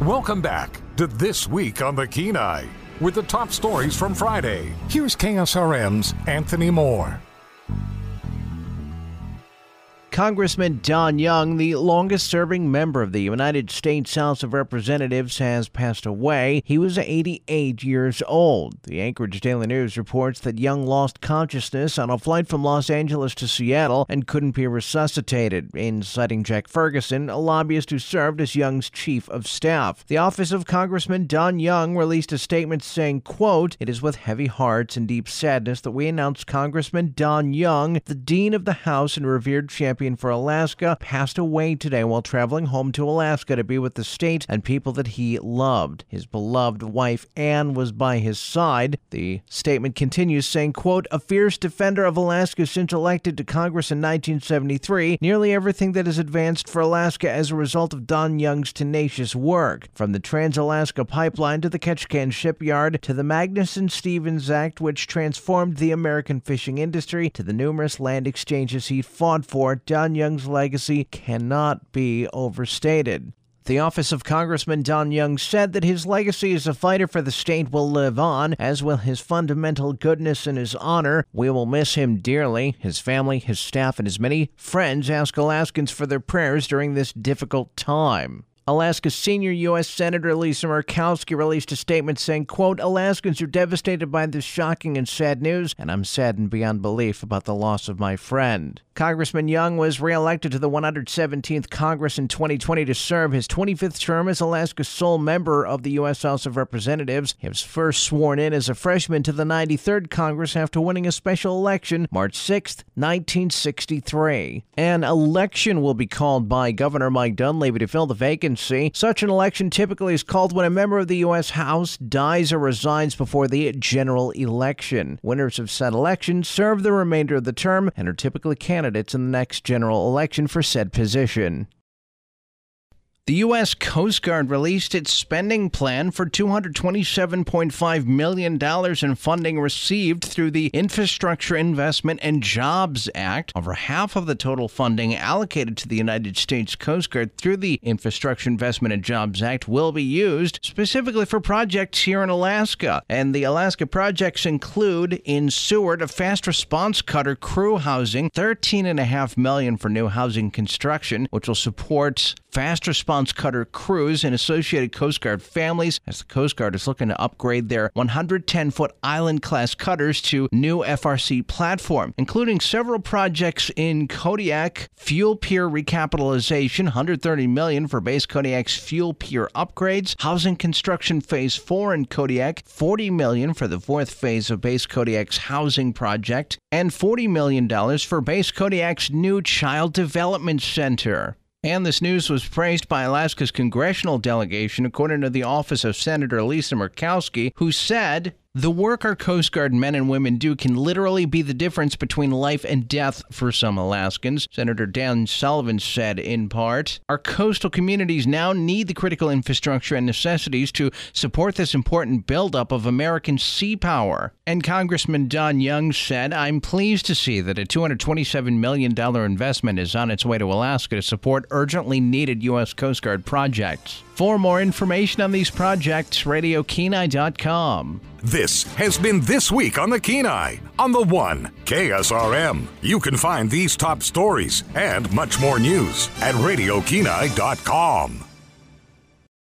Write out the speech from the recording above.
Welcome back to This Week on the Kenai with the top stories from Friday. Here's KSRM's Anthony Moore. Congressman Don Young, the longest-serving member of the United States House of Representatives, has passed away. He was 88 years old. The Anchorage Daily News reports that Young lost consciousness on a flight from Los Angeles to Seattle and couldn't be resuscitated. In citing Jack Ferguson, a lobbyist who served as Young's chief of staff. The office of Congressman Don Young released a statement saying, quote, "It is with heavy hearts and deep sadness that we announce Congressman Don Young, the Dean of the House and revered champion for Alaska, passed away today while traveling home to Alaska to be with the state and people that he loved. His beloved wife, Anne, was by his side." The statement continues saying, quote, "A fierce defender of Alaska since elected to Congress in 1973, nearly everything that has advanced for Alaska as a result of Don Young's tenacious work. From the Trans-Alaska Pipeline to the Ketchikan Shipyard to the Magnuson-Stevens Act, which transformed the American fishing industry, to the numerous land exchanges he fought for, Don Young's legacy cannot be overstated." The office of Congressman Don Young said that his legacy as a fighter for the state will live on, as will his fundamental goodness and his honor. We will miss him dearly. His family, his staff, and his many friends ask Alaskans for their prayers during this difficult time. Alaska's senior U.S. Senator Lisa Murkowski released a statement saying, quote, "Alaskans are devastated by this shocking and sad news, and I'm saddened beyond belief about the loss of my friend." Congressman Young was reelected to the 117th Congress in 2020 to serve his 25th term as Alaska's sole member of the U.S. House of Representatives. He was first sworn in as a freshman to the 93rd Congress after winning a special election March 6, 1963. An election will be called by Governor Mike Dunleavy to fill the vacancy. Such an election typically is called when a member of the U.S. House dies or resigns before the general election. Winners of said election serve the remainder of the term and are typically candidates in the next general election for said position. The U.S. Coast Guard released its spending plan for $227.5 million in funding received through the Infrastructure Investment and Jobs Act. Over half of the total funding allocated to the United States Coast Guard through the Infrastructure Investment and Jobs Act will be used specifically for projects here in Alaska. And the Alaska projects include in Seward a fast response cutter crew housing, $13.5 million for new housing construction, which will support fast response cutter crews and associated Coast Guard families, as the Coast Guard is looking to upgrade their 110-foot Island-class cutters to new FRC platform, including several projects in Kodiak, fuel pier recapitalization, $130 million for base Kodiak's fuel pier upgrades, housing construction phase 4 in Kodiak, $40 million for the fourth phase of base Kodiak's housing project, and $40 million for base Kodiak's new child development center. And this news was praised by Alaska's congressional delegation, according to the office of Senator Lisa Murkowski, who said, "The work our Coast Guard men and women do can literally be the difference between life and death for some Alaskans." Senator Dan Sullivan said, in part, "Our coastal communities now need the critical infrastructure and necessities to support this important buildup of American sea power." And Congressman Don Young said, "I'm pleased to see that a $227 million investment is on its way to Alaska to support urgently needed U.S. Coast Guard projects." For more information on these projects, RadioKenai.com. This has been This Week on the Kenai on the One KSRM. You can find these top stories and much more news at RadioKenai.com.